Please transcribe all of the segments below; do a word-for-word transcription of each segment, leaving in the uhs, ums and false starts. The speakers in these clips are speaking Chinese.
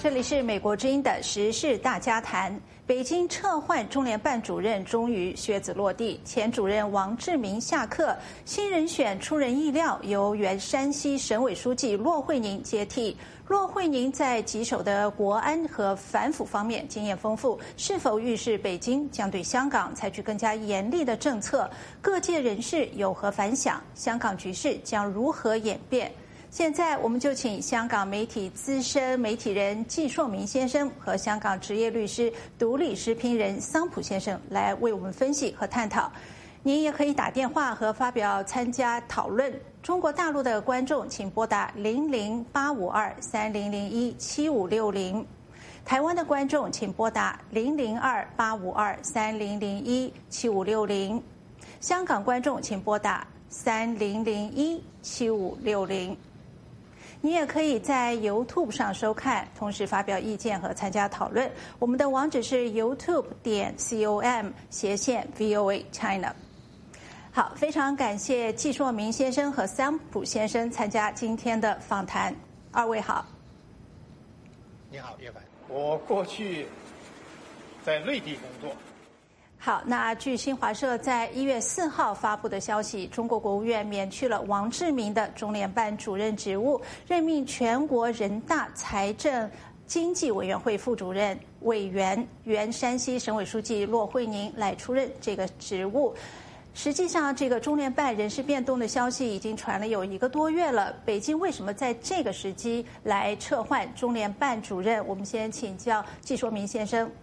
这里是美国之音的时事大家谈。北京撤换中联办主任终于靴子落地，前主任王志民下课，新人选出人意料，由原山西省委书记骆惠宁接替。骆惠宁在棘手的国安和反腐方面经验丰富，是否预示北京将对香港采取更加严厉的政策？各界人士有何反响？香港局势将如何演变？现在我们就请香港媒体资深媒体人纪硕明先生和香港职业律师、独立时评人桑普先生来为我们分析和探讨。您也可以打电话和发表参加讨论。中国大陆的观众请拨打零零八五二三零零一七五六零，台湾的观众请拨打零零二八五二三零零一七五六零，香港观众请拨打三零零一七五六零。你也可以在 YouTube 上收看，同时发表意见和参加讨论。我们的网址是 YouTube 点 com 斜线 V O A China。好，非常感谢纪硕明先生和桑普先生参加今天的访谈。二位好。 你好，叶凡。我过去在内地工作。 好，那据新华社在一月四号发布的消息，中国国务院免去了王志民的中联办主任职务，任命全国人大财政经济委员会副主任、委员、原山西省委书记骆惠宁来出任这个职务。实际上，这个中联办人事变动的消息已经传了有一个多月了。北京为什么在这个时机来撤换中联办主任？我们先请教纪硕明先生。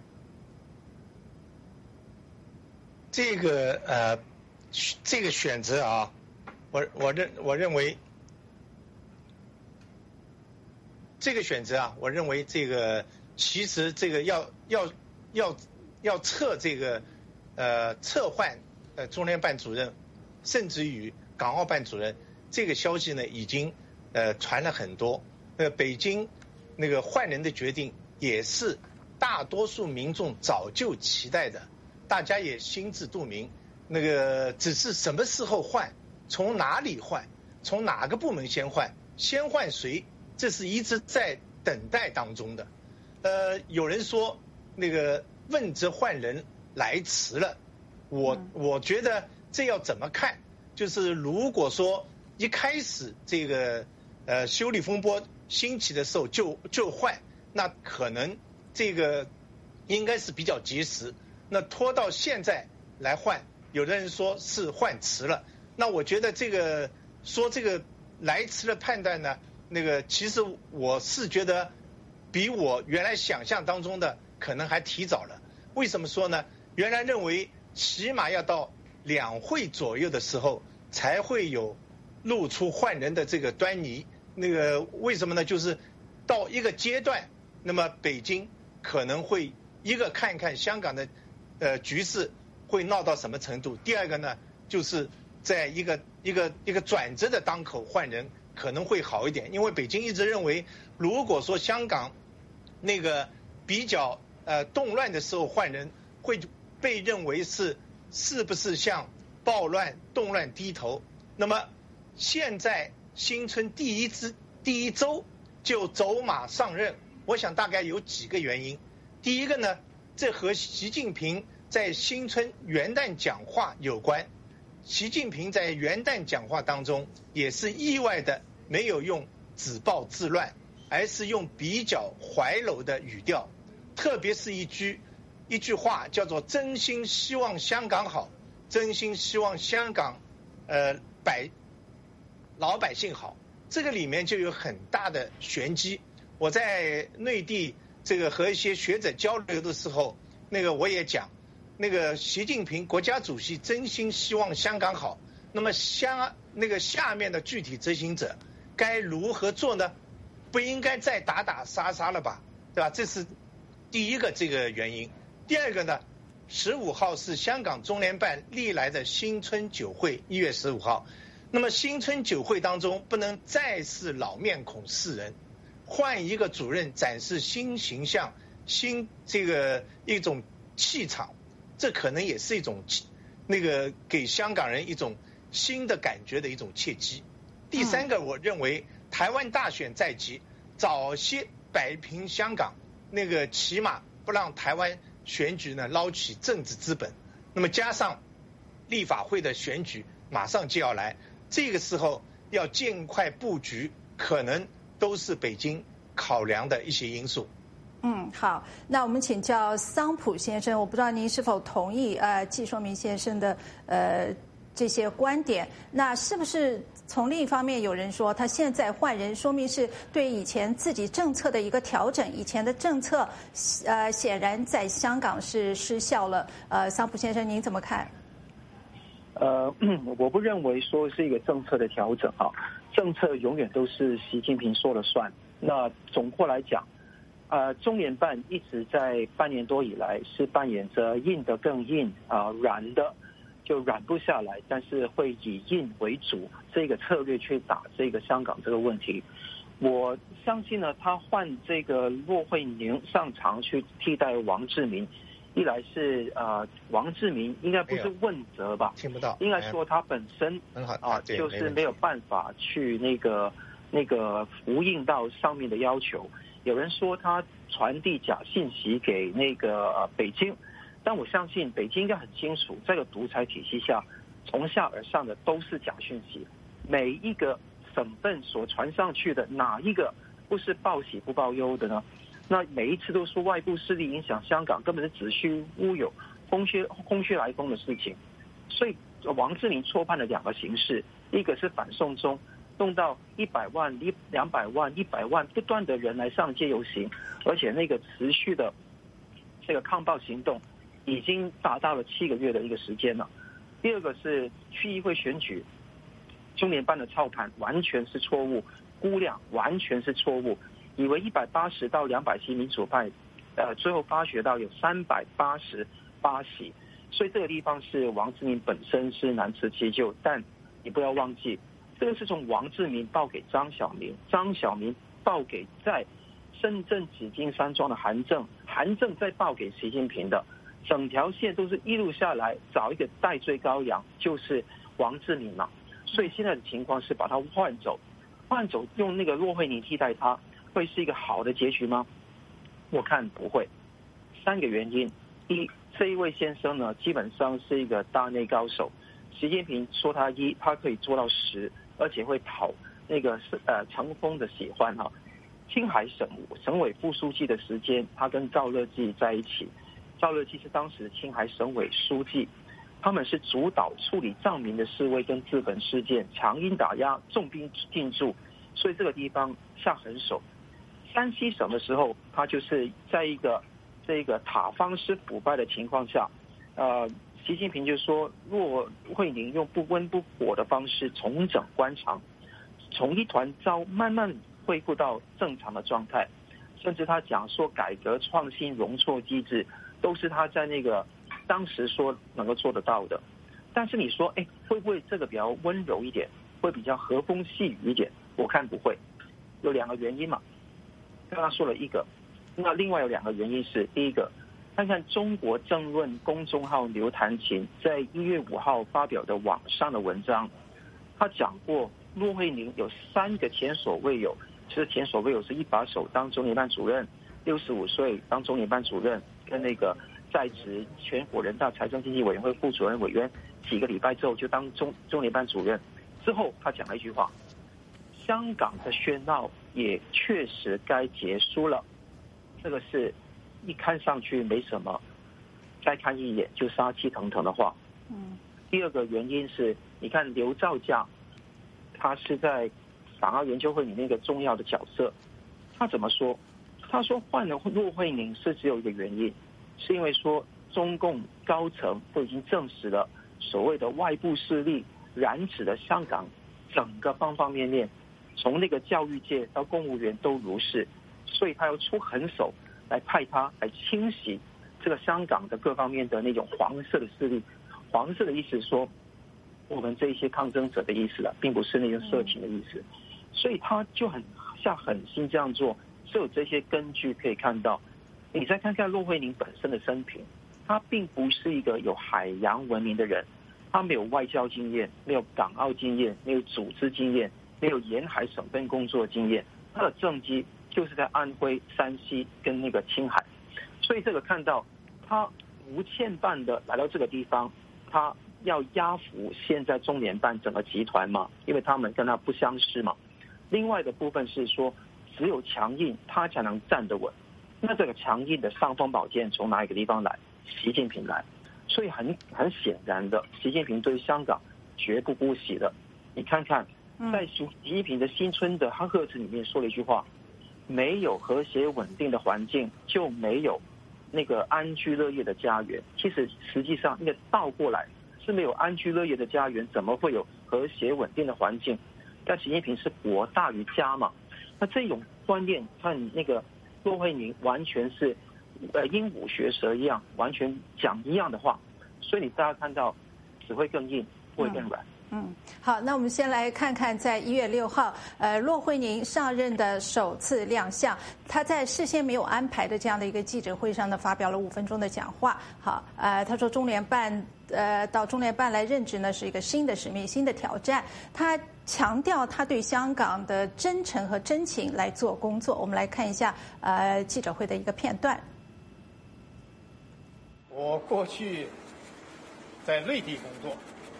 这个呃，这个选择啊，我我认我认为，这个选择啊，我认为这个其实这个要要要要撤这个呃撤换呃中联办主任，甚至于港澳办主任，这个消息呢已经呃传了很多。呃，北京那个换人的决定也是大多数民众早就期待的。大家也心知肚明，那个只是什么时候换，从哪里换，从哪个部门先换，先换谁，这是一直在等待当中的。呃，有人说那个问责换人来迟了，我我觉得这要怎么看？就是如果说一开始这个呃修理风波兴起的时候就就换，那可能这个应该是比较及时。那拖到现在来换，有的人说是换迟了。那我觉得这个说这个来迟的判断呢，那个其实我是觉得比我原来想象当中的可能还提早了。为什么说呢？原来认为起码要到两会左右的时候才会有露出换人的这个端倪。那个为什么呢？就是到一个阶段，那么北京可能会一个看看香港的呃，局势会闹到什么程度？第二个呢，就是在一个一个一个转折的当口换人可能会好一点，因为北京一直认为，如果说香港那个比较呃动乱的时候换人，会被认为是是不是向暴乱动乱低头？那么现在新春第一支第一周就走马上任，我想大概有几个原因。第一个呢，这和习近平在新春元旦讲话有关。习近平在元旦讲话当中也是意外的没有用自暴自乱，而是用比较怀柔的语调，特别是一句一句话叫做真心希望香港好，真心希望香港呃百老百姓好，这个里面就有很大的玄机。我在内地这个和一些学者交流的时候，那个我也讲，那个习近平国家主席真心希望香港好，那么下那个下面的具体执行者该如何做呢？不应该再打打杀杀了吧，对吧？这是第一个这个原因。第二个呢，十五号是香港中联办历来的新春酒会，一月十五号。那么新春酒会当中不能再是老面孔示人，换一个主任展示新形象、新这个一种气场，这可能也是一种那个给香港人一种新的感觉的一种契机。第三个，我认为台湾大选在即，早些摆平香港，那个起码不让台湾选举呢捞起政治资本。那么加上立法会的选举马上就要来，这个时候要尽快布局，可能都是北京考量的一些因素。 嗯，好，那我们请教桑普先生，我不知道您是否同意呃季硕明先生的呃这些观点？那是不是从另一方面有人说他现在换人，说明是对以前自己政策的一个调整？以前的政策呃显然在香港是失效了。呃，桑普先生您怎么看？ 呃，我不认为说是一个政策的调整啊，政策永远都是习近平说了算。那总括来讲，呃，中联办一直在半年多以来是扮演着硬的更硬啊、呃，软的就软不下来，但是会以硬为主这个策略去打这个香港这个问题。我相信呢，他换这个骆惠宁上场去替代王志民，一来是呃王志民应该不是问责吧， 听不到， 应该说他本身很好啊，就是没有办法去那个那个呼应到上面的要求。有人说他传递假信息给那个、呃、北京，但我相信北京应该很清楚，这个独裁体系下，从下而上的都是假讯息。每一个省份所传上去的，哪一个不是报喜不报忧的呢？那每一次都说外部势力影响香港，根本是子虚乌有、空穴空穴来风的事情。所以王志民错判了两个形式，一个是反送中。弄到一百万、一两百万、一百万不断的人来上街游行，而且那个持续的这个抗暴行动已经达到了七个月的一个时间了。第二个是区议会选举，中联办的操盘完全是错误，估量完全是错误，以为一百八十到两百席民主派，呃，最后发觉到有三百八十八席，所以这个地方是王志民本身是难辞其咎，但你不要忘记。这个是从王志民报给张晓明，张晓明报给在深圳紫金山庄的韩正，韩正再报给习近平的，整条线都是一路下来找一个代罪羔羊，就是王志民嘛。所以现在的情况是把他换走，换走用那个骆惠宁替代他，会是一个好的结局吗？我看不会。三个原因：一，这一位先生呢，基本上是一个大内高手。习近平说他一，他可以做到十，而且会讨那个呃陈峰的喜欢哈。青海省省委副书记的时间，他跟赵乐际在一起，赵乐际是当时青海省委书记，他们是主导处理藏民的示威跟资本事件，强硬打压，重兵进驻，所以这个地方下狠手。山西省的时候，他就是在一个这个塔方式腐败的情况下，呃。习近平就说，骆惠宁用不温不火的方式重整官场，从一团糟慢慢恢复到正常的状态，甚至他讲说改革创新容错机制都是他在那个当时说能够做得到的。但是你说，哎，会不会这个比较温柔一点，会比较和风细雨一点？我看不会，有两个原因嘛。刚刚说了一个，那另外有两个原因是，第一个。看看中国政论公众号刘谭琴在一月五号发表的网上的文章，他讲过骆惠宁有三个前所未有，其实前所未有是一把手当中联办主任，六十五岁当中联办主任，跟那个在职全国人大财政经济委员会副主任委员，几个礼拜之后就当中中联办主任。之后他讲了一句话：香港的喧闹也确实该结束了。这个是。一看上去没什么，再看一眼就杀气腾腾的话。嗯。第二个原因是，你看刘兆佳，他是在港澳研究会里面一个重要的角色。他怎么说？他说换了骆惠宁是只有一个原因，是因为说中共高层都已经证实了所谓的外部势力染指了香港整个方方面面，从那个教育界到公务员都如是，所以他要出狠手。来派他来清洗这个香港的各方面的那种黄色的势力，黄色的意思是说我们这些抗争者的意思了，并不是那种色情的意思，所以他就很下狠心这样做，是有这些根据可以看到。你再看看骆惠宁本身的生平，他并不是一个有海洋文明的人，他没有外交经验，没有港澳经验，没有组织经验，没有沿海省份工作经验，他的政绩就就是在安徽、山西跟那个青海，所以这个看到他无限办的来到这个地方，他要压服现在中联办整个集团嘛，因为他们跟他不相识嘛。另外的部分是说，只有强硬他才能站得稳。那这个强硬的尚方宝剑从哪一个地方来？习近平来。所以很很显然的，习近平对香港绝不姑息的。你看看，在习近平的新春的贺词里面说了一句话：没有和谐稳定的环境，就没有那个安居乐业的家园。其实实际上应该倒过来，是没有安居乐业的家园，怎么会有和谐稳定的环境？但习近平是国大于家嘛，那这种观念，看那个骆惠宁完全是呃鹦鹉学舌一样，完全讲一样的话，所以你大家看到只会更硬，不会更软。 嗯，好，那我们先来看看，在一月六号，呃，骆惠宁上任的首次亮相，他在事先没有安排的这样的一个记者会上呢，发表了五分钟的讲话。好，呃，他说中联办，呃，到中联办来任职呢是一个新的使命、新的挑战。他强调他对香港的真诚和真情来做工作。我们来看一下，呃，记者会的一个片段。 我过去在内地工作，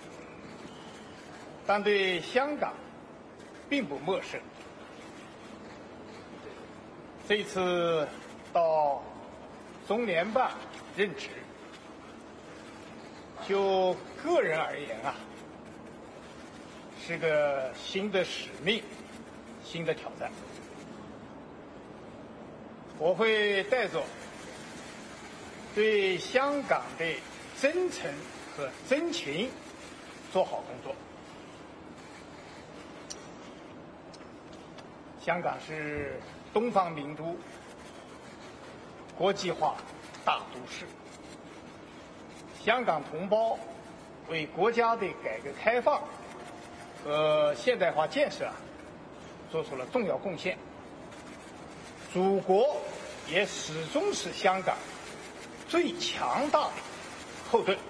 但对香港并不陌生。这次到中联办任职，就个人而言啊，是个新的使命，新的挑战。我会带着对香港的真诚和真情做好工作。香港是东方明珠，国际化大都市。香港同胞为国家的改革开放和现代化建设做出了重要贡献。祖国也始终是香港最强大的后盾。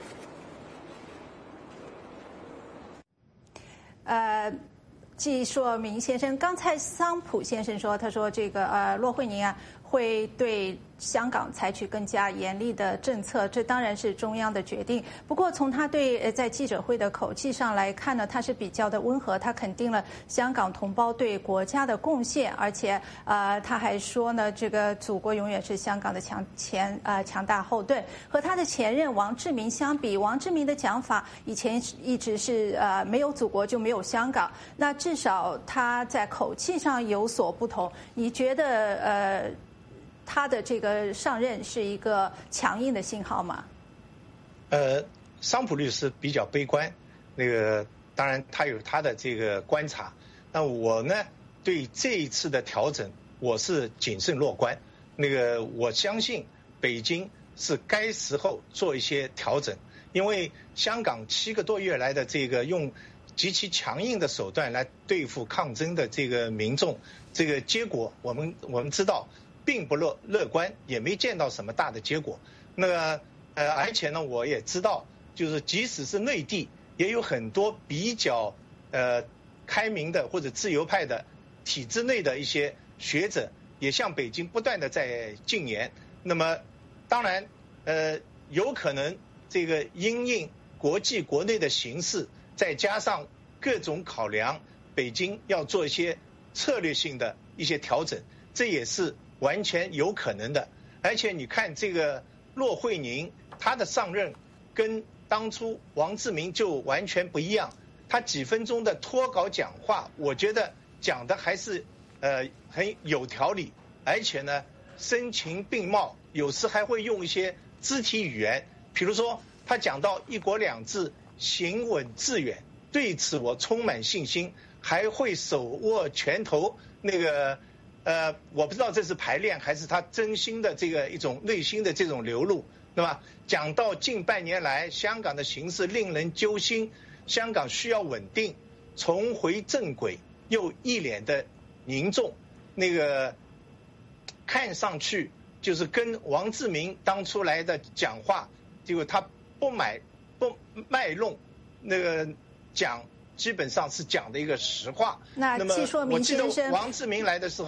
呃。季硕明先生，刚才桑普先生说，他说这个呃，骆惠宁啊会对香港采取更加严厉的政策，这当然是中央的决定。不过从他对呃在记者会的口气上来看呢，他是比较的温和，他肯定了香港同胞对国家的贡献，而且呃他还说呢，这个祖国永远是香港的强前呃强大后盾。和他的前任王志民相比，王志民的讲法以前一直是呃没有祖国就没有香港，那至少他在口气上有所不同。你觉得呃？他的这个上任是一个强硬的信号吗？ 呃，桑普律师比较悲观，那个当然他有他的这个观察，那我呢对这一次的调整我是谨慎乐观。那个我相信北京是该时候做一些调整，因为香港七个多月来的这个用极其强硬的手段来对付抗争的这个民众，这个结果我们我们知道。并不乐乐观，也没见到什么大的结果。那个呃，而且呢，我也知道，就是即使是内地，也有很多比较呃开明的或者自由派的体制内的一些学者，也向北京不断的在进言。那么，当然呃，有可能这个因应国际国内的形势，再加上各种考量，北京要做一些策略性的一些调整，这也是完全有可能的。而且你看这个骆惠宁，他的上任跟当初王志民就完全不一样。他几分钟的脱稿讲话，我觉得讲的还是呃很有条理，而且呢声情并茂，有时还会用一些肢体语言。比如说他讲到一国两制行稳致远，对此我充满信心，还会手握拳头。那个呃，我不知道这是排练还是他真心的这个一种内心的这种流露，对吧？讲到近半年来香港的形势令人揪心，香港需要稳定，重回正轨，又一脸的凝重，那个看上去就是跟王志民当初来的讲话，结果他不买不卖弄，那个讲基本上是讲的一个实话。 那那么季硕明先生， 我记得王志民来的时候，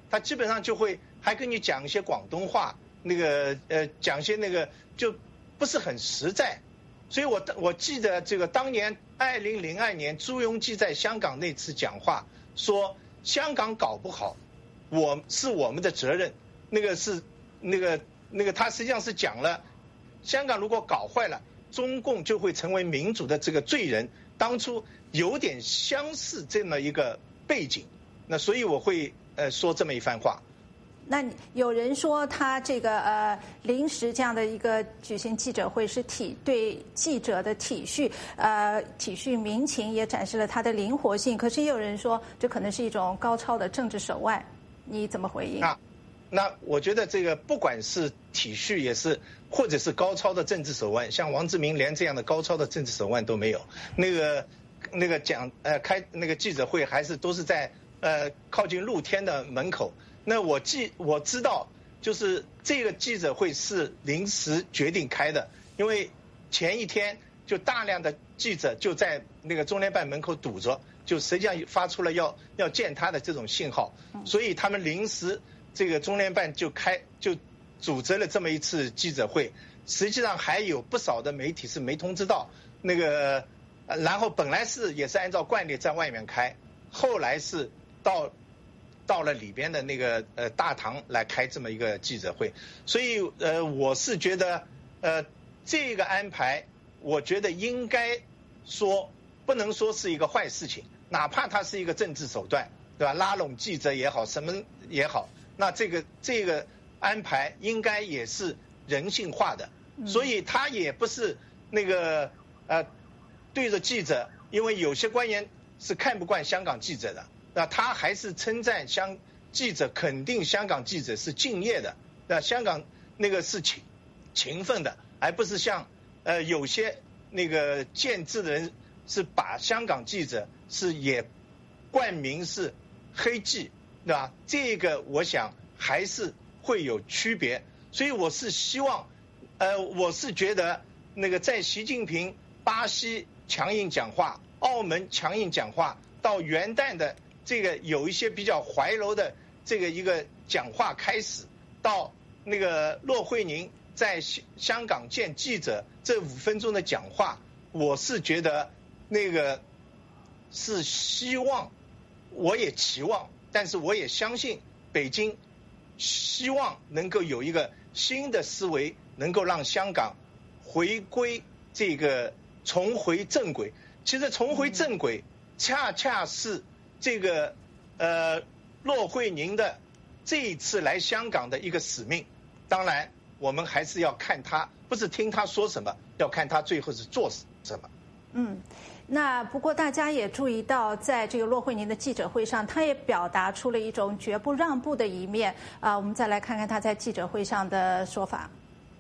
他基本上就会还跟你讲一些广东话，那个呃讲些那个就不是很实在。所以我我记得这个当年二零零二年朱镕基在香港那次讲话说，香港搞不好，我是我们的责任。那个是那个那个他实际上是讲了，香港如果搞坏了，中共就会成为民主的这个罪人。当初有点相似这么一个背景，那所以我会呃说这么一番话。 那有人说他这个呃临时这样的一个举行记者会是体对记者的体恤，呃体恤民情，也展示了他的灵活性。可是也有人说这可能是一种高超的政治手腕，你怎么回应？ 啊，那我觉得这个不管是体恤也是，或者是高超的政治手腕，像王志明连这样的高超的政治手腕都没有。那个那个讲呃开那个记者会还是都是在呃靠近露天的门口。那我记我知道，就是这个记者会是临时决定开的，因为前一天就大量的记者就在那个中联办门口堵着，就实际上发出了要要见他的这种信号，所以他们临时这个中联办就开就组织了这么一次记者会。实际上还有不少的媒体是没通知到那个，然后本来是也是按照惯例在外面开，后来是到。到了里边的那个呃大堂来开这么一个记者会，所以呃我是觉得呃这个安排，我觉得应该说不能说是一个坏事情，哪怕它是一个政治手段，对吧？拉拢记者也好，什么也好，那这个这个安排应该也是人性化的，所以他也不是那个呃对着记者，因为有些官员是看不惯香港记者的。那他还是称赞香记者，肯定香港记者是敬业的，那香港那个是勤勤奋的，而不是像呃有些那个建制的人是把香港记者是也冠名是黑记，对吧？这个我想还是会有区别，所以我是希望，呃，我是觉得那个在习近平巴西强硬讲话、澳门强硬讲话到元旦的。这个有一些比较怀柔的这个一个讲话开始，到那个骆惠宁在香港见记者这五分钟的讲话，我是觉得那个是希望，我也期望，但是我也相信北京希望能够有一个新的思维，能够让香港回归这个重回正轨。其实重回正轨恰恰是这个呃，骆惠宁的这一次来香港的一个使命，当然我们还是要看他，不是听他说什么，要看他最后是做什么。 嗯，那不过大家也注意到，在这个骆惠宁的记者会上，他也表达出了一种绝不让步的一面啊。我们再来看看他在记者会上的说法。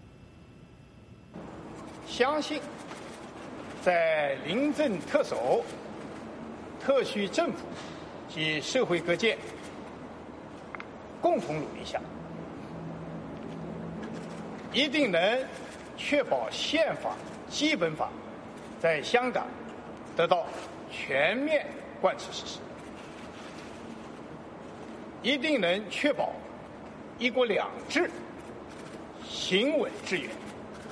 相信在临阵特首、特区政府及社会各界共同努力下，一定能确保宪法、基本法在香港得到全面贯彻实施，一定能确保一国两制行稳致远，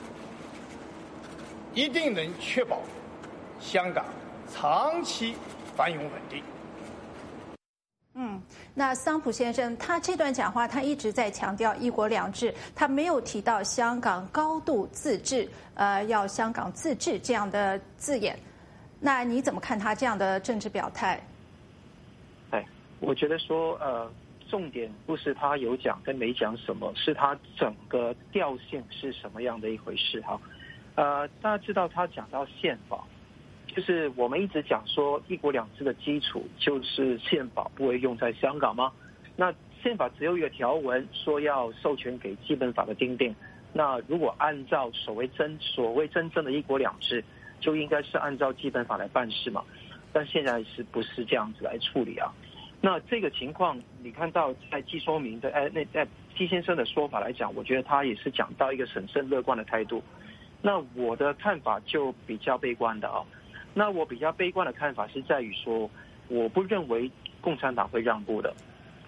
一定能确保香港长期繁荣稳定。 嗯，那桑普先生他这段讲话，他一直在强调一国两制，他没有提到香港高度自治，呃，要香港自治这样的字眼。那你怎么看他这样的政治表态？ 哎，我觉得说，呃，重点不是他有讲跟没讲什么，是他整个调性是什么样的一回事哈。呃，大家知道他讲到宪法。就是我们一直讲说一国两制的基础就是宪法不会用在香港吗？那宪法只有一个条文说要授权给基本法的订定，那如果按照所谓真所谓真正的一国两制，就应该是按照基本法来办事嘛。但现在是不是这样子来处理啊？那这个情况你看到在季说明的哎那在季先生的说法来讲，我觉得他也是讲到一个审慎乐观的态度。那我的看法就比较悲观的啊。那我比较悲观的看法是在于说，我不认为共产党会让步的。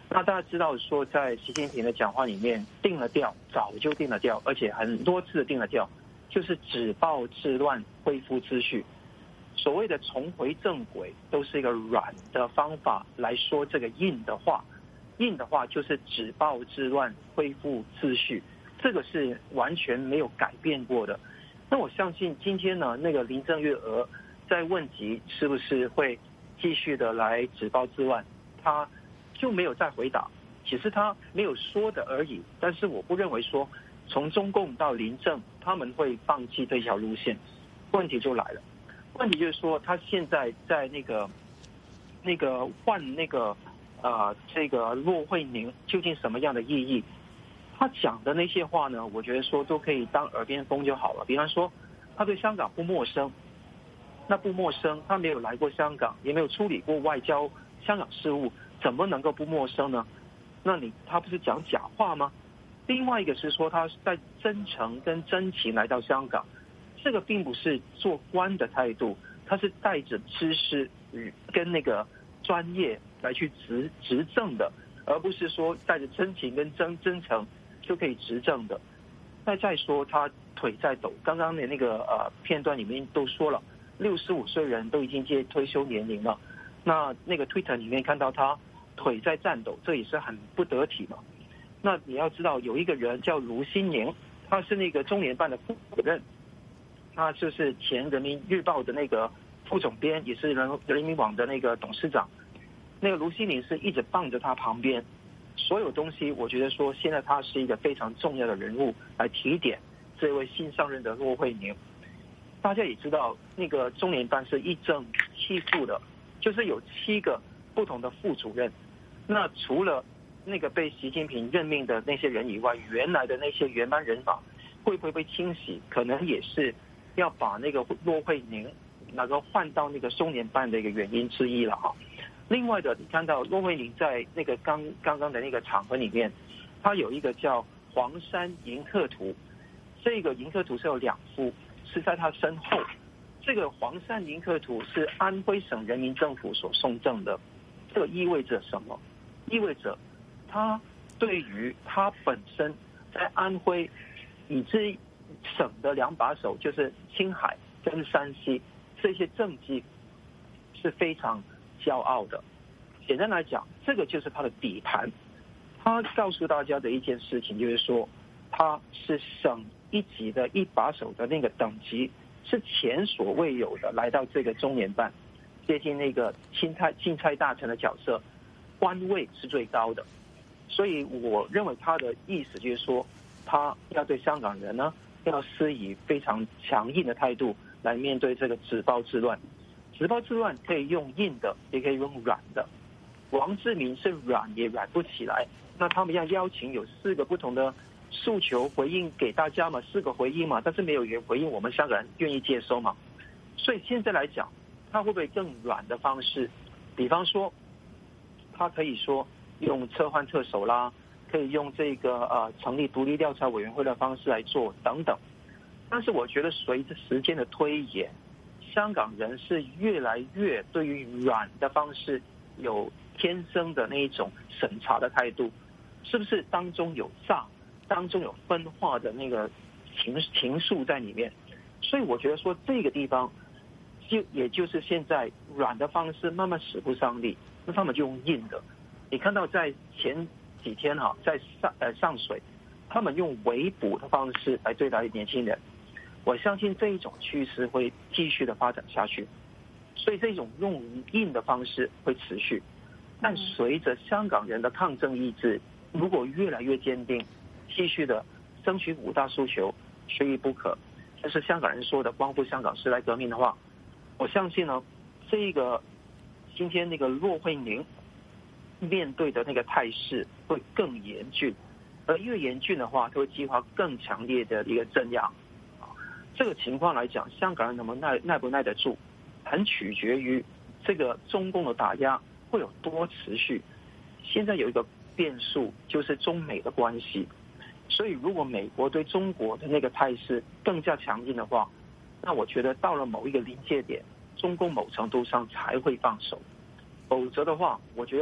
那大家知道说，在习近平的讲话里面定了调，早就定了调，而且很多次定了调，就是止暴制乱，恢复秩序。所谓的重回正轨，都是一个软的方法来说这个硬的话。硬的话就是止暴制乱，恢复秩序，这个是完全没有改变过的。那我相信今天呢，那个林郑月娥在问及是不是会继续的来止暴制乱，他就没有再回答，其实他没有说的而已。但是我不认为说从中共到林郑他们会放弃这条路线。问题就来了，问题就是说他现在在那个那个换那个呃这个骆惠宁究竟什么样的意义？他讲的那些话呢，我觉得说都可以当耳边风就好了。比方说他对香港不陌生，那不陌生，他没有来过香港，也没有处理过外交香港事务，怎么能够不陌生呢？那你他不是讲假话吗？另外一个是说他在真诚跟真情来到香港，这个并不是做官的态度，他是带着知识跟那个专业来去执执政的，而不是说带着真情跟真真诚就可以执政的。那再说他腿在抖，刚刚的那个呃片段里面都说了，六十五岁人都已经接退休年龄了。那那个 Twitter 里面看到他腿在颤抖，这也是很不得体嘛。那你要知道有一个人叫卢新宁，他是那个中联办的副主任，他就是前人民日报的那个副总编，也是人人民网的那个董事长。那个卢新宁是一直傍着他旁边，所有东西我觉得说现在他是一个非常重要的人物来提点这位新上任的骆惠宁。大家也知道那个中联办是一正七副的，就是有七个不同的副主任。那除了那个被习近平任命的那些人以外，原来的那些原班人马会不会被清洗，可能也是要把那个骆惠宁能够换到那个中联办的一个原因之一了哈。另外的，你看到骆惠宁在那个刚刚刚的那个场合里面，他有一个叫黄山迎客图，这个迎客图是有两幅，是在他身后。这个黄山迎客图是安徽省人民政府所送赠的，这个意味着什么？意味着他对于他本身在安徽以至省的两把手，就是青海跟山西这些政绩是非常骄傲的。简单来讲，这个就是他的底盘。他告诉大家的一件事情就是说，他是省一级的一把手的那个等级，是前所未有的来到这个中联办，接近那个钦差钦差大臣的角色，官位是最高的。所以我认为他的意思就是说，他要对香港人呢，要施以非常强硬的态度来面对这个止暴制乱。止暴制乱可以用硬的，也可以用软的。王志民是软也软不起来，那他们要邀请有四个不同的诉求回应给大家嘛，四个回应嘛，但是没有人回应，我们香港人愿意接收嘛。所以现在来讲，他会不会更软的方式？比方说，他可以说用撤换特首啦，可以用这个呃成立独立调查委员会的方式来做等等。但是我觉得随着时间的推演，香港人是越来越对于软的方式有天生的那一种审查的态度，是不是当中有诈，当中有分化的那个情情愫在里面？所以我觉得说这个地方，就也就是现在软的方式慢慢使不上力，那他们就用硬的。你看到在前几天哈，在上呃上水，他们用围捕的方式来对待年轻人。我相信这一种趋势会继续的发展下去，所以这种用硬的方式会持续。但随着香港人的抗争意志如果越来越坚定，继续的争取五大诉求，缺一不可，这是香港人说的光复香港时代革命的话，我相信呢，这个今天那个骆惠宁面对的那个态势会更严峻，而越严峻的话，它会激发更强烈的一个镇压。这个情况来讲，香港人能不能耐耐不耐得住，很取决于这个中共的打压会有多持续。现在有一个变数，就是中美的关系。所以如果美国对中国的那个态势更加强硬的话，那我觉得到了某一个临界点，中共某程度上才会放手。否则的话，我觉得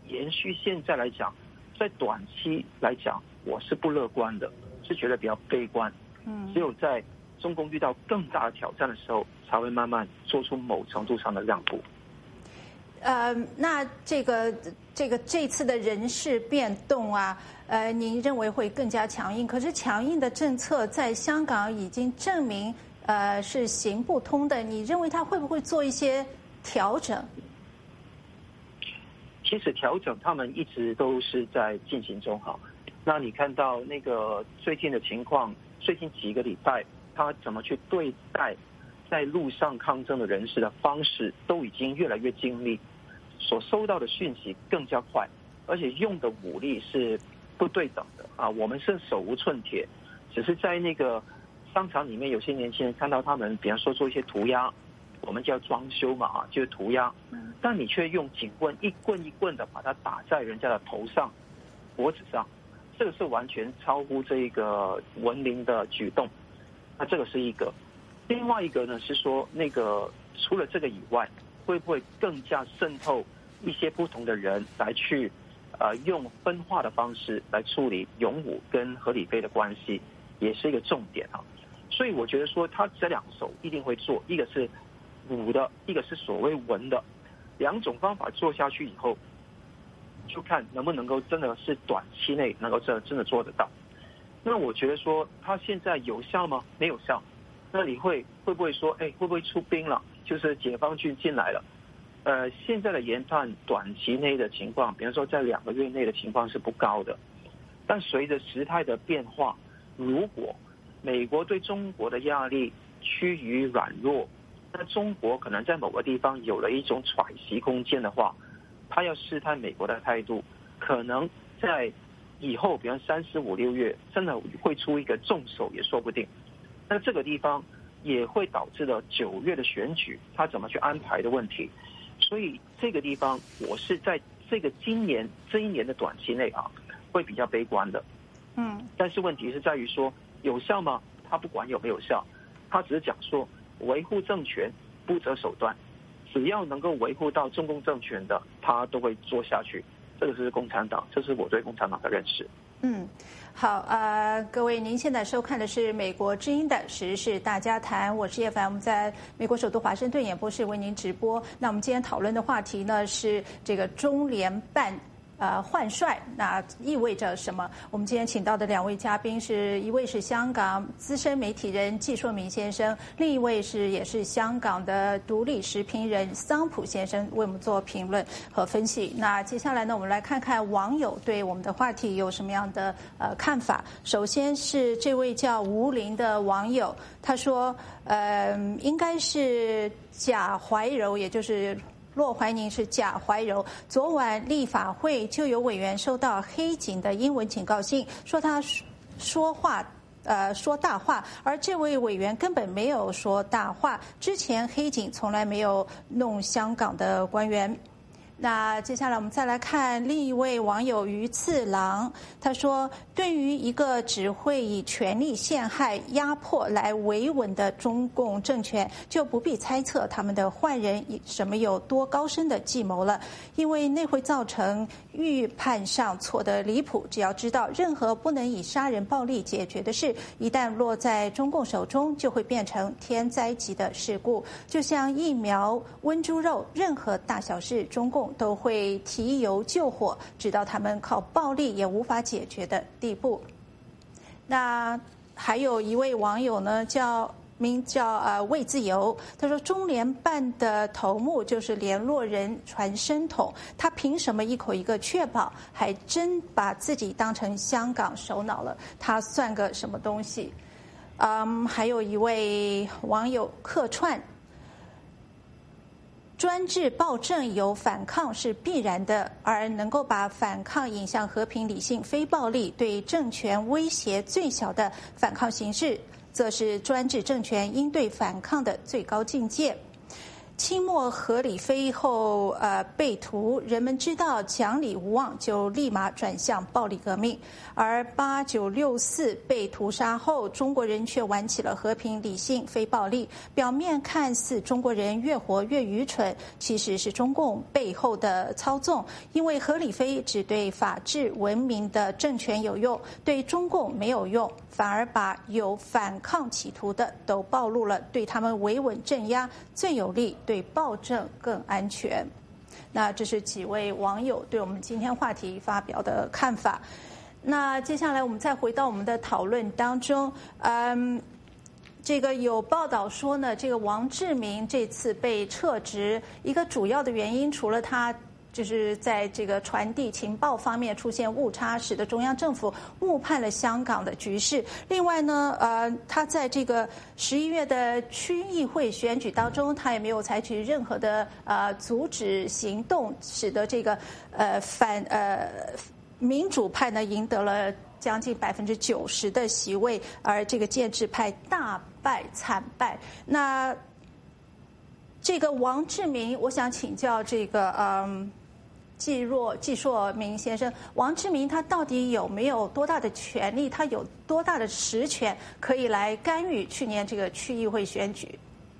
延续现在来讲，在短期来讲，我是不乐观的，是觉得比较悲观。嗯，只有在中共遇到更大的挑战的时候，才会慢慢做出某程度上的让步。 呃，那这个这个这次的人事变动啊，呃，您认为会更加强硬？可是强硬的政策在香港已经证明，呃，是行不通的。你认为他会不会做一些调整？ 其实调整他们一直都是在进行中哈。那你看到那个最近的情况，最近几个礼拜他怎么去对待在路上抗争的人士的方式，都已经越来越精密，所收到的讯息更加快，而且用的武力是不对等的啊。我们是手无寸铁，只是在那个商场里面，有些年轻人看到他们，比方说做一些涂鸦，我们叫装修嘛啊，就是涂鸦，但你却用警棍一棍一棍的把它打在人家的头上、脖子上，这个是完全超乎这个文明的举动。那这个是一个。另外一个呢是说，那个除了这个以外，会不会更加渗透一些不同的人来去，呃，用分化的方式来处理勇武跟何理非的关系，也是一个重点啊。所以我觉得说，他这两手一定会做，一个是武的，一个是所谓文的，两种方法做下去以后，就看能不能够真的是短期内能够真真的做得到。那我觉得说，他现在有效吗？没有效。那你会会不会说，哎，会不会出兵了？就是解放军进来了。呃，现在的研判短期内的情况，比方说在两个月内的情况是不高的。但随着时态的变化，如果美国对中国的压力趋于软弱，那中国可能在某个地方有了一种喘息空间的话，他要试探美国的态度，可能在以后，比方三四五六月，真的会出一个重手也说不定。那这个地方也会导致了九月的选举，他怎么去安排的问题。所以这个地方，我是在这个今年这一年的短期内啊，会比较悲观的。嗯，但是问题是在于说，有效吗？他不管有没有效，他只是讲说维护政权不择手段，只要能够维护到中共政权的，他都会做下去。这个是共产党，这是我对共产党的认识。 嗯，好，呃，各位，您现在收看的是美国之音的时事大家谈，我是叶凡，我们在美国首都华盛顿演播室为您直播。那我们今天讨论的话题呢是这个中联办呃换帅，那意味着什么？我们今天请到的两位嘉宾是一位是香港资深媒体人纪硕明先生，另一位是也是香港的独立时评人桑普先生，为我们做评论和分析。那接下来呢，我们来看看网友对我们的话题有什么样的呃看法。首先是这位叫吴林的网友，他说，呃，应该是贾怀柔，也就是骆怀宁是贾怀柔。昨晚立法会就有委员收到黑警的英文警告信，说他说话呃说大话，而这位委员根本没有说大话。之前黑警从来没有弄香港的官员。那接下来我们再来看另一位网友于次郎，他说，对于一个只会以权力陷害、压迫来维稳的中共政权，就不必猜测他们的坏人什么有多高深的计谋了，因为那会造成预判上错的离谱。只要知道任何不能以杀人暴力解决的事，一旦落在中共手中，就会变成天灾级的事故。就像疫苗、温猪肉，任何大小事，中共都会提油救火，直到他们靠暴力也无法解决的地步。那还有一位网友呢，叫名叫呃魏自由，他说中联办的头目就是联络人传声筒，他凭什么一口一个确保，还真把自己当成香港首脑了？他算个什么东西？嗯，还有一位网友客串。专制暴政有反抗是必然的，而能够把反抗引向和平、理性、非暴力，对政权威胁最小的反抗形式，则是专制政权应对反抗的最高境界。 清末何理飞后，呃被屠，人们知道讲理无望，就立马转向暴力革命。而八九六四被屠杀后，中国人却玩起了和平、理性、非暴力。表面看似中国人越活越愚蠢，其实是中共背后的操纵。因为何理飞只对法治文明的政权有用，对中共没有用，反而把有反抗企图的都暴露了，对他们维稳镇压最有利，对暴政更安全。那这是几位网友对我们今天话题发表的看法。那接下来我们再回到我们的讨论当中，嗯，这个有报道说呢，这个王志民这次被撤职，一个主要的原因，除了他就是在这个传递情报方面出现误差，使得中央政府误判了香港的局势。另外呢，呃，他在这个十一月的区议会选举当中，他也没有采取任何的呃阻止行动，使得这个呃反呃民主派呢赢得了将近百分之九十的席位，而这个建制派大败惨败。那这个王志民，我想请教这个嗯。季若季硕明先生，王志民他到底有没有多大的权力？他有多大的实权可以来干预去年这个区议会选举？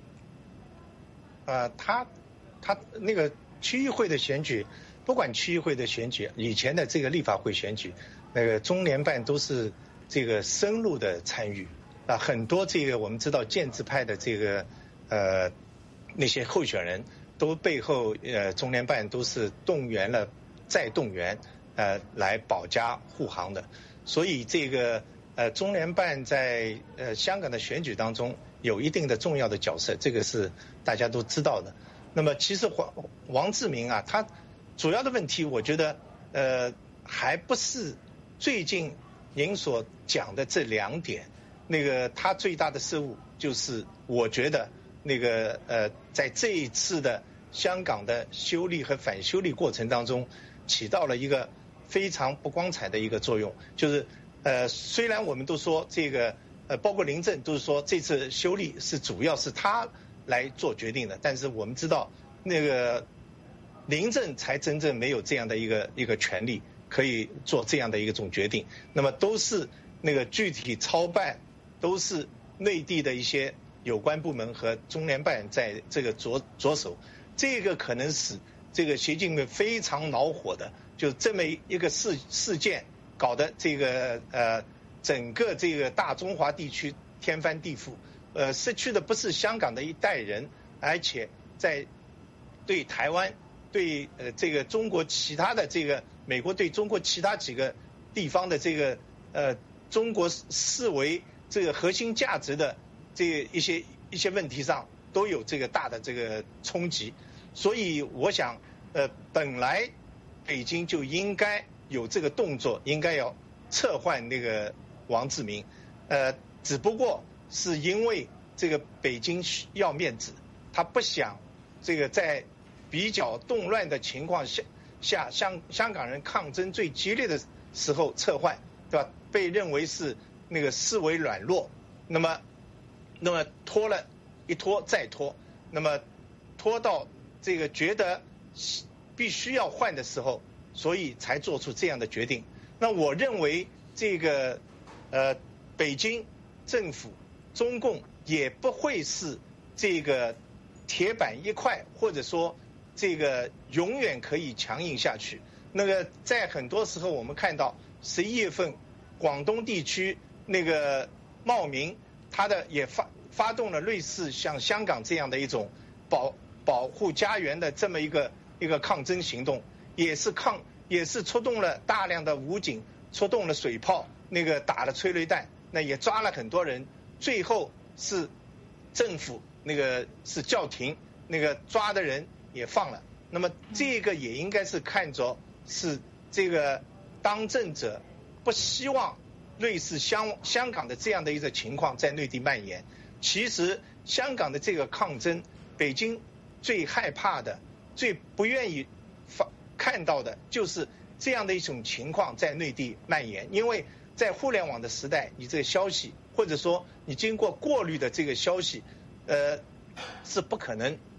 呃，他他那个区议会的选举，不管区议会的选举，以前的这个立法会选举，那个中联办都是这个深入的参与啊，很多这个我们知道建制派的这个呃那些候选人。都背后呃，中联办都是动员了再动员，呃，来保驾护航的。所以这个呃，中联办在呃香港的选举当中有一定的重要的角色，这个是大家都知道的。那么其实王王志民啊，他主要的问题，我觉得呃，还不是最近您所讲的这两点。那个他最大的失误就是，我觉得那个呃，在这一次的香港的修例和反修例过程当中，起到了一个非常不光彩的一个作用。就是呃，虽然我们都说这个呃，包括林郑都是说这次修例是主要是他来做决定的，但是我们知道那个林郑才真正没有这样的一个一个权利可以做这样的一个种决定。那么都是那个具体操办，都是内地的一些有关部门和中联办在这个着着手。这个可能使这个习近平非常恼火的，就这么一个事事件，搞得这个呃整个这个大中华地区天翻地覆，呃失去的不是香港的一代人，而且在对台湾、对呃这个中国其他的这个美国对中国其他几个地方的这个呃中国视为这个核心价值的这一些一些问题上，都有这个大的这个冲击。所以我想呃本来北京就应该有这个动作，应该要撤换那个王志民，呃只不过是因为这个北京要面子，他不想这个在比较动乱的情况下下香香港人抗争最激烈的时候撤换，对吧？被认为是那个视为软弱，那么那么拖了一拖再拖，那么拖到这个觉得必须要换的时候，所以才做出这样的决定。那我认为这个呃北京政府中共也不会是这个铁板一块，或者说这个永远可以强硬下去。那个在很多时候我们看到十一月份广东地区那个茂名，他的也发发动了类似像香港这样的一种保保护家园的这么一个一个抗争行动，也是抗也是出动了大量的武警，出动了水炮，那个打了催泪弹，那也抓了很多人，最后是政府那个是叫停，那个抓的人也放了。那么这个也应该是看作是这个当政者不希望类似香香港的这样的一个情况在内地蔓延。其实香港的这个抗争，北京最害怕的、最不愿意发看到的就是这样的一种情况在内地蔓延。因为在互联网的时代，你这个消息或者说你经过过滤的这个消息，呃，是不可能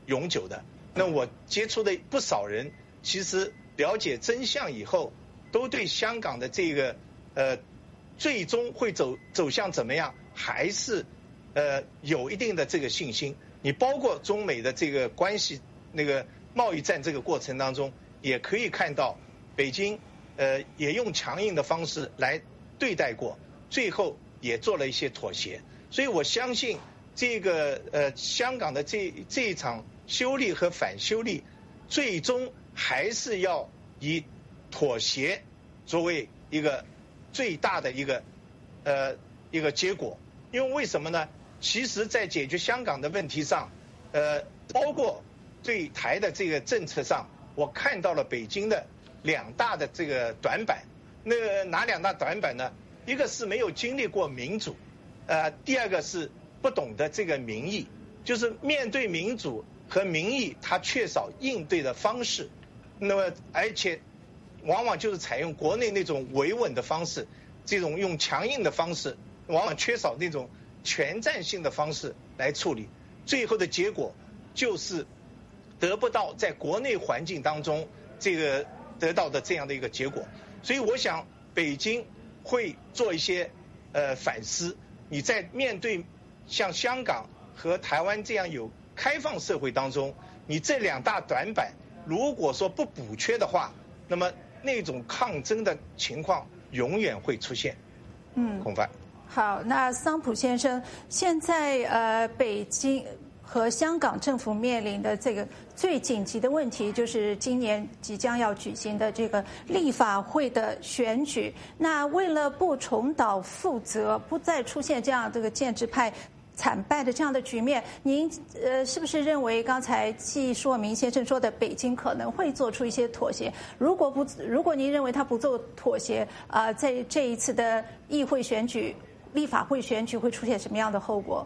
永久的。那我接触的不少人，其实了解真相以后，都对香港的这个呃最终会走走向怎么样，还是呃有一定的这个信心。你包括中美的这个关系，那个贸易战这个过程当中，也可以看到北京呃也用强硬的方式来对待过，最后也做了一些妥协。所以我相信这个呃香港的这这一场修例和反修例，最终还是要以妥协作为一个最大的一个呃一个结果。因为为什么呢？其实在解决香港的问题上，呃包括对台的这个政策上，我看到了北京的两大的这个短板。那个哪两大短板呢？一个是没有经历过民主，呃，第二个是不懂得这个民意，就是面对民主和民意，它缺少应对的方式。那么，而且往往就是采用国内那种维稳的方式，这种用强硬的方式，往往缺少那种全站性的方式来处理。最后的结果就是得不到在国内环境当中这个得到的这样的一个结果。所以我想北京会做一些呃反思。你在面对像香港和台湾这样有开放社会当中，你这两大短板如果说不补缺的话，那么那种抗争的情况永远会出现。嗯，孔范。 好，那桑普先生，现在呃北京和香港政府面临的这个最紧急的问题，就是今年即将要举行的这个立法会的选举。那为了不重蹈覆辙，不再出现这样这个建制派惨败的这样的局面，您呃是不是认为刚才季硕明先生说的北京可能会做出一些妥协？如果不，如果您认为他不做妥协，啊、呃，在这一次的议会选举、立法会选举会出现什么样的后果？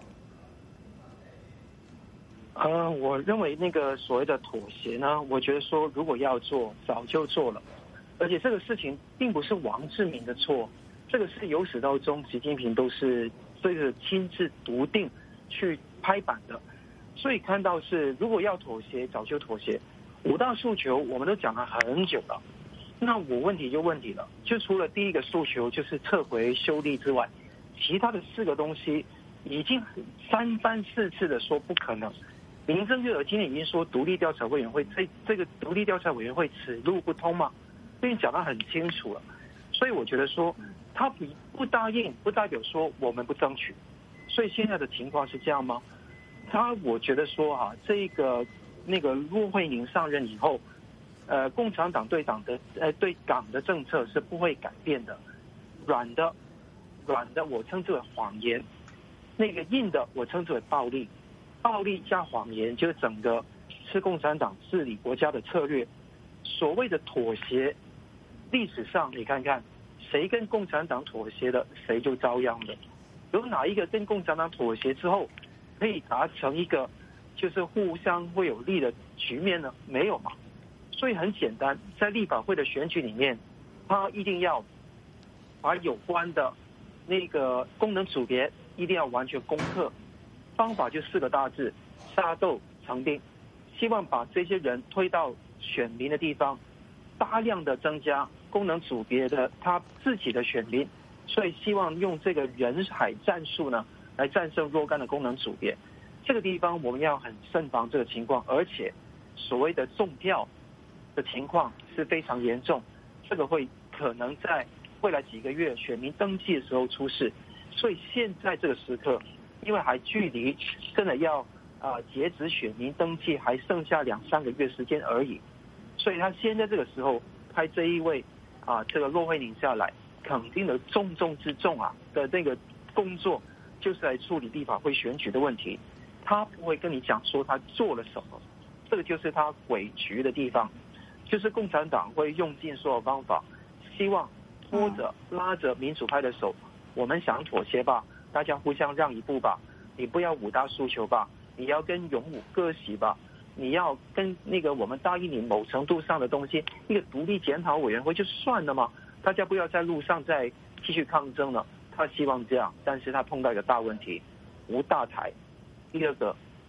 呃，我认为那个所谓的妥协呢，我觉得说如果要做，早就做了，而且这个事情并不是王志民的错，这个是由始到终，习近平都是这个亲自笃定去拍板的，所以看到是如果要妥协，早就妥协。五大诉求我们都讲了很久了，那我问题就问题了，就除了第一个诉求就是撤回修例之外，其他的四个东西已经三番四次的说不可能。林郑月娥今天已经说独立调查委员会，这这个独立调查委员会此路不通嘛，已经讲得很清楚了。所以我觉得说他不不答应，不代表说我们不争取。所以现在的情况是这样吗？他我觉得说哈、啊，这个那个骆惠宁上任以后，呃，共产党对党的呃对港的政策是不会改变的，软的软的我称之为谎言，那个硬的我称之为暴力。暴力加谎言就是整个是共产党治理国家的策略。所谓的妥协，历史上你看看，谁跟共产党妥协的，谁就遭殃的。有哪一个跟共产党妥协之后，可以达成一个就是互相会有利的局面呢？没有嘛。所以很简单，在立法会的选举里面，他一定要把有关的那个功能组别一定要完全攻克。方法就四个大字：杀斗成兵。希望把这些人推到选民的地方，大量的增加功能组别的他自己的选民，所以希望用这个人海战术呢，来战胜若干的功能组别。这个地方我们要很慎防这个情况，而且所谓的中票的情况是非常严重，这个会可能在未来几个月选民登记的时候出事。所以现在这个时刻，因为还距离真的要啊、呃、截止选民登记还剩下两三个月时间而已，所以他现在这个时候派这一位啊、呃、这个骆惠宁下来，肯定的重中之重啊的那个工作就是来处理立法会选举的问题。他不会跟你讲说他做了什么，这个就是他诡谲的地方，就是共产党会用尽所有方法，希望拖着拉着民主派的手，我们想妥协吧，大家互相让一步吧，你不要五大诉求吧，你要跟勇武割席吧，你要跟那个我们答应你某程度上的东西，一个独立检讨委员会就算了嘛，大家不要在路上再继续抗争了。他希望这样，但是他碰到一个大问题，无大台。第二个，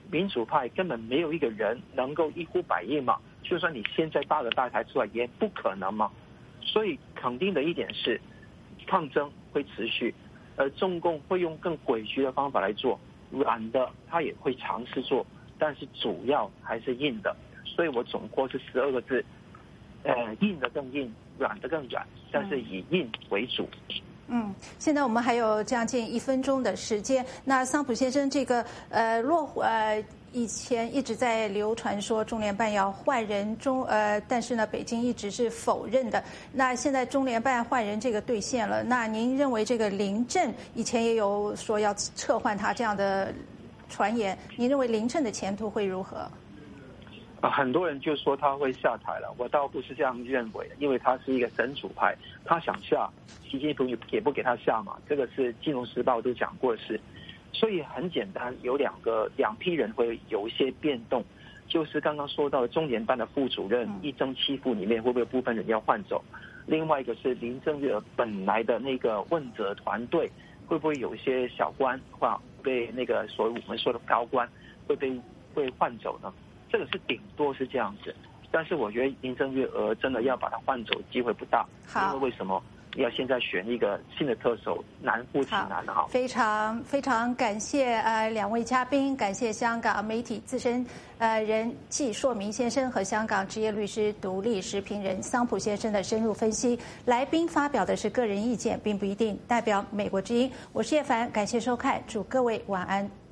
民主派根本没有一个人能够一呼百应嘛，就算你现在搭个大台出来，也不可能嘛。所以肯定的一点是，抗争会持续，而中共会用更诡谲的方法来做，软的他也会尝试做，但是主要还是硬的。所以我总括是十二个字，呃，硬的更硬，软的更软，但是以硬为主。 嗯，现在我们还有将近一分钟的时间。那桑普先生，这个呃落呃以前一直在流传说中联办要换人中呃，但是呢，北京一直是否认的。那现在中联办换人这个兑现了，那您认为这个林郑以前也有说要撤换他这样的传言，您认为林郑的前途会如何？ 啊，很多人就说他会下台了，我倒不是这样认为的，因为他是一个神主派，他想下，习近平也不给他下嘛，这个是《金融时报》都讲过的事，所以很简单，有两个两批人会有一些变动，就是刚刚说到的中联办的副主任一争七副里面会不会有部分人要换走，另外一个是林郑月娥本来的那个问责团队会不会有一些小官或被那个所谓我们说的高官会被会换走呢？这个是顶多是这样子，但是我觉得林郑月娥真的要把它换走机会不大，因为为什么要现在选一个新的特首，难乎其难啊！ 非常非常感谢呃两位嘉宾，感谢香港媒体资深呃人纪硕明先生和香港职业律师独立时评人桑普先生的深入分析。来宾发表的是个人意见，并不一定代表美国之音。我是叶凡，感谢收看，祝各位晚安。